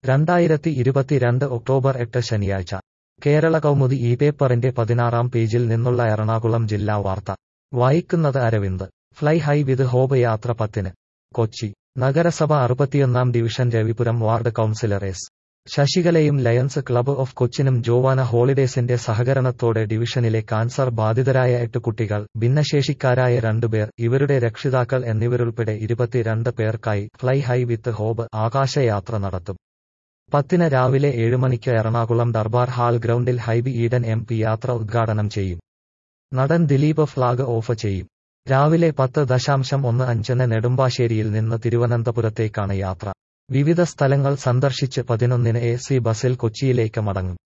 2022 October 8 ശനിയാഴ്ച കേരള കൗമുദി ഈ പേപ്പറിന്റെ 16-ാം പേജിൽ നിന്നുള്ള എറണാകുളം ജില്ലാ വാർത്ത വായിക്കുന്നത് Aravind. Fly high with hope യാത്ര 10-ന് കൊച്ചി. നഗരസഭ 61-ാം division Ravipuram ward councillor S. ശശികലയും ലയൺസ് ക്ലബ്ബ് ഓഫ് കൊച്ചിനും ജോവാന ഹോളിഡേസിന്റെ സഹകരണത്തോടെ ഡിവിഷനിലെ കാൻസർ ബാധിതരായ 8 കുട്ടികൾ, ഭിന്നശേഷിക്കാരായ 2 പേർ, ഇവരുടെ രക്ഷിതാക്കൾ എന്നിവരുൾപ്പെടെ 22 പേർക്കായി ഫ്ലൈ ഹൈ വിത്ത് ഹോപ്പ് ആകാശയാത്ര നടത്തും. 10-ന് രാവിലെ 7 മണിക്ക് എറണാകുളം ദർബാർ ഹാൾ ഗ്രൗണ്ടിൽ ഹൈബി ഈഡൻ MP യാത്ര ഉദ്ഘാടനം ചെയ്യും. നടൻ ദിലീപ് ഫ്ളാഗ് ഓഫ് ചെയ്യും. രാവിലെ 10:15-ന് നെടുമ്പാശ്ശേരിയിൽ നിന്ന് തിരുവനന്തപുരത്തേക്കാണ് യാത്ര. വിവിധ സ്ഥലങ്ങൾ സന്ദർശിച്ച് 11-ന് AC ബസിൽ കൊച്ചിയിലേക്ക് മടങ്ങും.